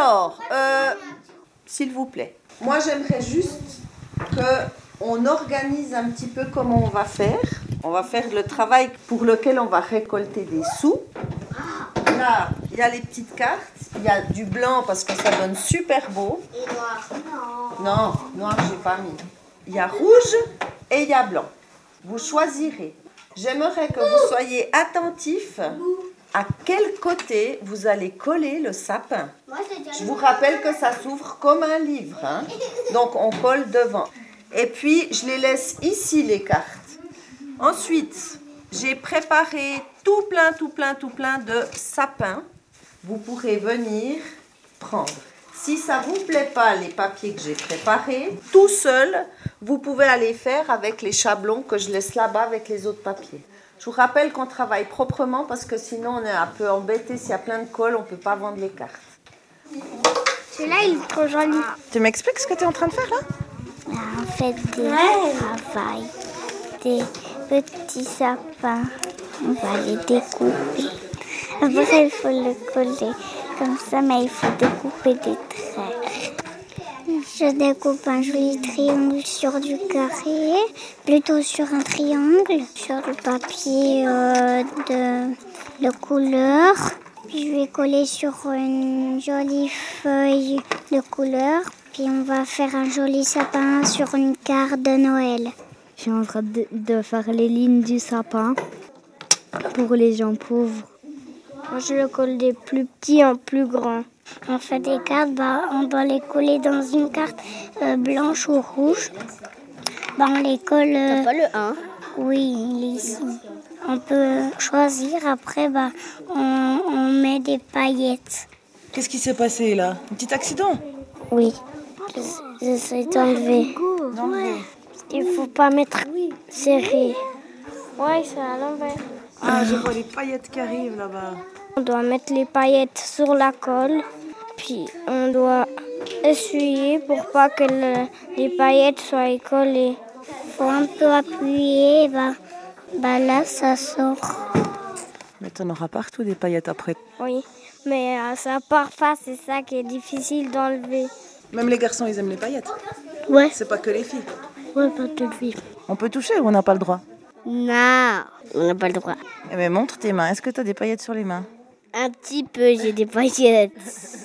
Alors, s'il vous plaît, moi j'aimerais juste qu'on organise un petit peu comment on va faire. On va faire le travail pour lequel on va récolter des sous. Là, il y a les petites cartes. Il y a du blanc parce que ça donne super beau. Et noir. Non, noir, j'ai pas mis. Il y a rouge et il y a blanc. Vous choisirez. J'aimerais que vous soyez attentifs à quel côté vous allez coller le sapin. Je vous rappelle que ça s'ouvre comme un livre. Hein. Donc, on colle devant. Et puis, je les laisse ici, les cartes. Ensuite, j'ai préparé tout plein de sapins. Vous pourrez venir prendre. Si ça ne vous plaît pas, les papiers que j'ai préparés, tout seul, vous pouvez aller faire avec les chablons que je laisse là-bas avec les autres papiers. Je vous rappelle qu'on travaille proprement parce que sinon on est un peu embêté. S'il y a plein de colle, on ne peut pas vendre les cartes. Celui-là, il est trop joli. Tu m'expliques ce que tu es en train de faire là? On fait des travail, des petits sapins. On va les découper. Après, il faut le coller comme ça, mais il faut découper des traits. Je découpe un joli triangle sur du carré, plutôt sur un triangle, sur le papier de couleur. Puis je vais coller sur une jolie feuille de couleur. Puis on va faire un joli sapin sur une carte de Noël. Je suis en train de faire les lignes du sapin pour les gens pauvres. Moi, je le colle des plus petits en plus grands. On fait des cartes, on doit les coller dans une carte blanche ou rouge. On les colle... T'as pas le 1? Oui, il est ici. On peut choisir, après on met des paillettes. Qu'est-ce qui s'est passé là? Un petit accident? Oui, j'essaie d'enlever. Il ne faut pas mettre serré. Oui, c'est à l'envers. Ah, je vois les paillettes qui arrivent là-bas. On doit mettre les paillettes sur la colle, puis on doit essuyer pour pas que les paillettes soient collées. Il faut un peu appuyer, là ça sort. Mais t'en auras partout des paillettes après. Oui, mais ça part pas, c'est ça qui est difficile d'enlever. Même les garçons, ils aiment les paillettes. Ouais. C'est pas que les filles. Ouais, pas toutes les filles. On peut toucher ou on n'a pas le droit? Non, on n'a pas le droit. Eh bien, montre tes mains. Est-ce que tu as des paillettes sur les mains? Un petit peu, j'ai des paillettes.